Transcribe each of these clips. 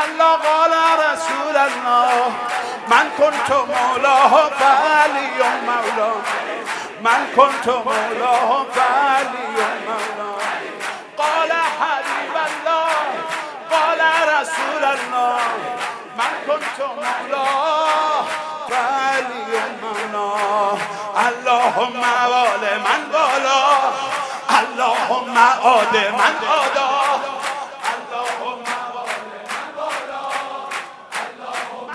الله قال رسول الله من كنت مولاه فعلی مولاه من كنت مولاه فعلی مولاه قال حبیب الله قال رسول الله من كنت مولاه فعلی مولاه اللهم وال من والا اللهم عاد من عادا اللهم وال من والا اللهم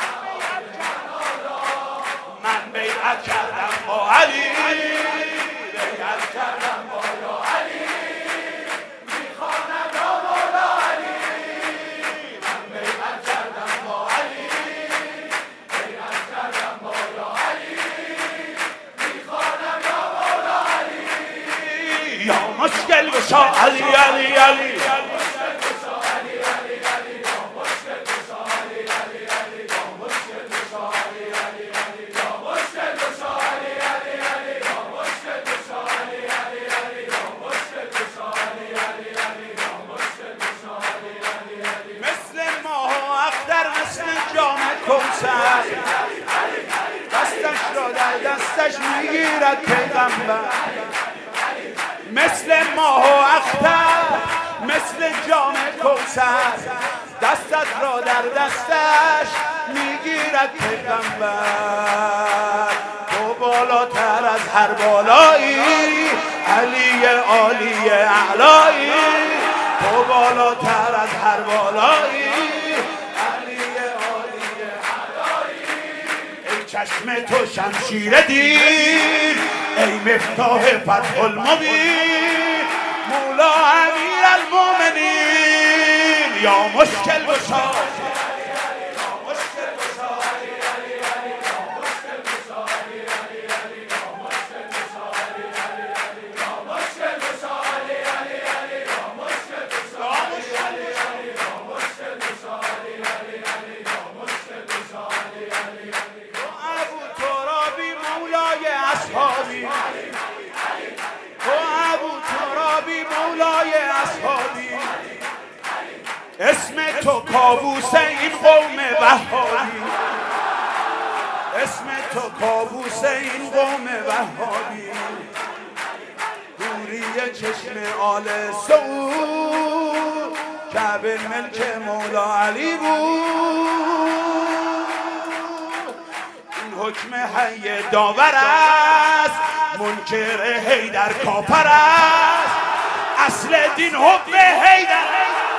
من بیعت کردم با علی بیعت کردم با یا علی میخواند یا مولا علی من بیعت کردم با علی بیعت کردم با یا علی میخواند یا مولا علی یا مشکل گشا علی علی علی دستش را در دستش میگیرد پیغمبر مثل ماه و اختر مثل جام کوثر دستت را در دستش میگیرد پیغمبر تو بالاتر از هر بالایی علی عالی اعلایی تو بالاتر از هر بالایی چشم تو شمشیر دین ای مفتاح فتح المبین مولا امیر المؤمنین یا مشکل گشا اسم تو کابوس این قوم وهابی اسم تو کابوس این قوم وهابی دوری چشم آل سعود کعبه ملک مولا علی بود این حکم حی داور است منکر حیدر کافر است اصل دین حب حیدر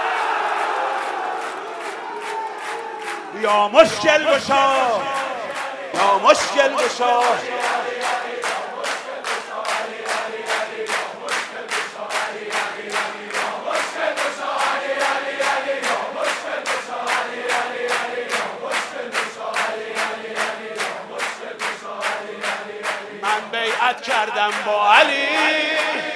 یا مشکل گشا یا مشکل گشا من بیعت کردم با علی